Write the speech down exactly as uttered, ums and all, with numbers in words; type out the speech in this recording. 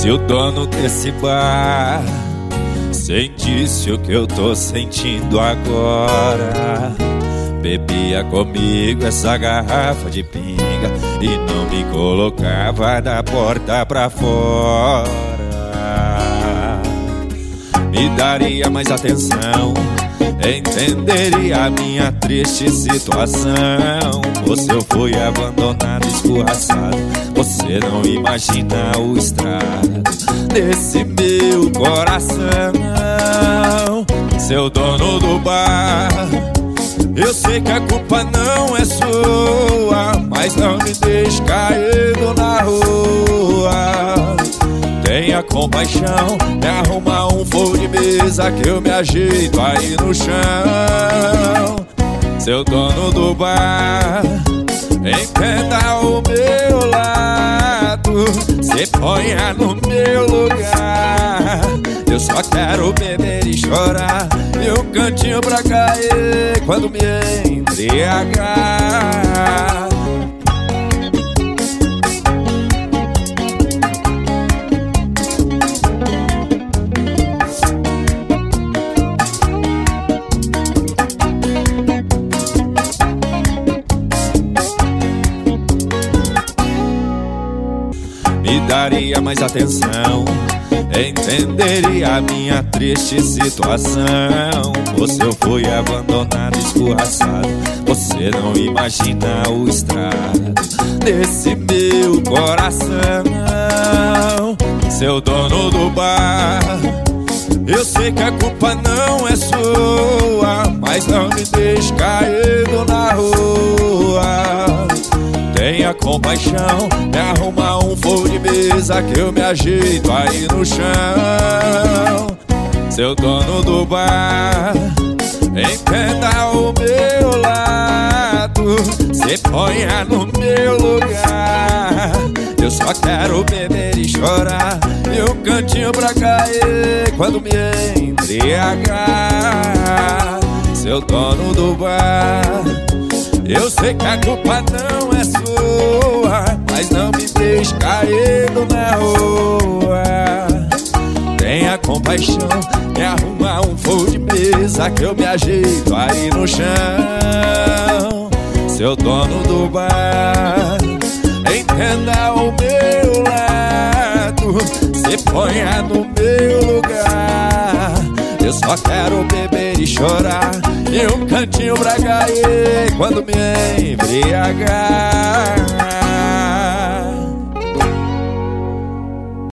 Se o dono desse bar sentisse o que eu tô sentindo agora, bebia comigo essa garrafa de pinga e não me colocava da porta pra fora. Me daria mais atenção, entenderia a minha triste situação. Você eu fui abandonado, escorraçado. Você não imagina o estrago desse meu coração. Seu dono do bar, eu sei que a culpa não é sua, mas não me deixe caído na rua. Tenha compaixão, me arruma um fogo de mesa que eu me ajeito aí no chão. Seu dono do bar, entenda o meu lado, se ponha no meu lugar. Eu só quero beber e chorar, e um cantinho pra cair quando me embriagar. Me daria mais atenção, entenderia a minha triste situação. Você eu fui abandonado, escorraçado. Você não imagina o estrago desse meu coração. Seu dono do bar, eu sei que a culpa não é sua, mas não me deixe caído na rua. Tenha compaixão, me arruma um fogo de mesa que eu me ajeito aí no chão. Seu dono do bar, entenda o meu lado, se ponha no meu lugar. Eu só quero beber e chorar, e um cantinho pra cair quando me embriagar. Seu dono do bar, eu sei que a culpa não é sua, mas não me deixe caído na rua. Tenha compaixão, me arruma um fogo de mesa que eu me ajeito aí no chão. Seu dono do bar, entenda o meu lado, se ponha no meu lugar. Eu só quero beber e chorar, e um cantinho pra cair quando me embriagar.